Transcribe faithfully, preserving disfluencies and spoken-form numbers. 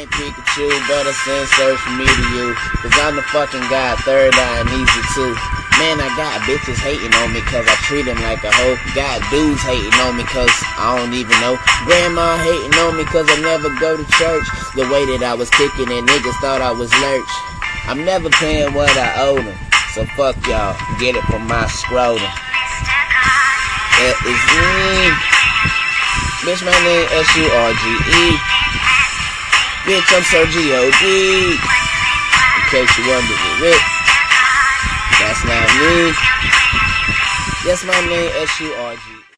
ain't Pikachu, but I send search from me to you. Cause I'm the fucking guy, third eye and easy too. Man, I got bitches hating on me cause I treat them like a hoe. Got dudes hating on me cause I don't even know. Grandma hating on me cause I never go to church. The way that I was kicking it, niggas thought I was lurch. I'm never paying what I owe them. So fuck y'all, get it from my scrotum. That is me. Bitch, my name S U R G E. Bitch, I'm so G O D. In case you wondered, Rick. That's not me. Yes, my name S U R G E.